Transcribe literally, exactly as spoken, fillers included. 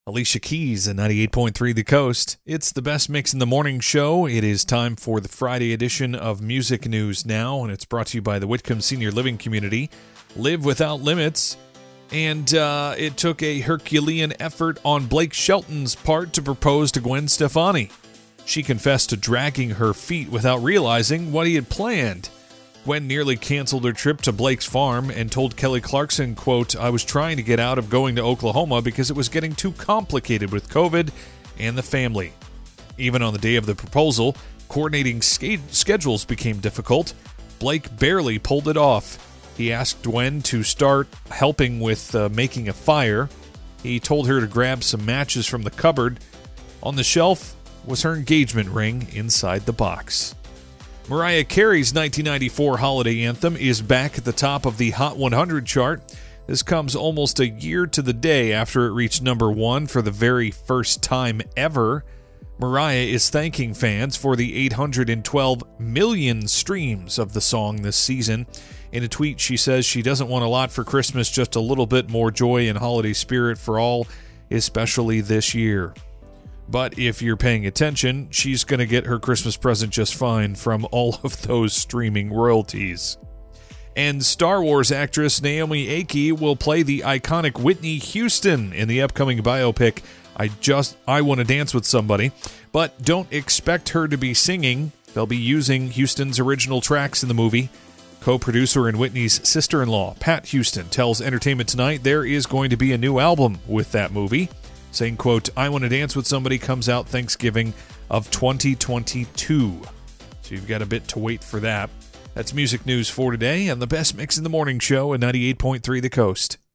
Alicia Keys at ninety-eight point three The Coast. It's the best mix in the morning show. It is time for the Friday edition of Music News Now, and it's brought to you by the Whitcomb Senior Living Community. Live without limits. And uh, it took a Herculean effort on Blake Shelton's part to propose to Gwen Stefani. She confessed to dragging her feet without realizing what he had planned. Gwen nearly canceled her trip to Blake's farm and told Kelly Clarkson, quote, "I was trying to get out of going to Oklahoma because it was getting too complicated with COVID and the family." Even on the day of the proposal, coordinating sk- schedules became difficult. Blake barely pulled it off. He asked Gwen to start helping with uh, making a fire. He told her to grab some matches from the cupboard. On the shelf was her engagement ring inside the box. Mariah Carey's nineteen ninety-four holiday anthem is back at the top of the Hot one hundred chart. This comes almost a year to the day after it reached number one for the very first time ever. Mariah is thanking fans for the eight hundred twelve million streams of the song this season. In a tweet, she says she doesn't want a lot for Christmas, just a little bit more joy and holiday spirit for all, especially this year. But if you're paying attention, she's going to get her Christmas present just fine from all of those streaming royalties. And Star Wars actress Naomi Ackie will play the iconic Whitney Houston in the upcoming biopic I Just I Want to Dance with Somebody. But don't expect her to be singing. They'll be using Houston's original tracks in the movie. Co-producer and Whitney's sister-in-law, Pat Houston, tells Entertainment Tonight there is going to be a new album with that movie, saying, quote, "I Want to Dance with Somebody comes out Thanksgiving of twenty twenty-two. So you've got a bit to wait for that. That's music news for today and the best mix in the morning show at ninety-eight point three The Coast.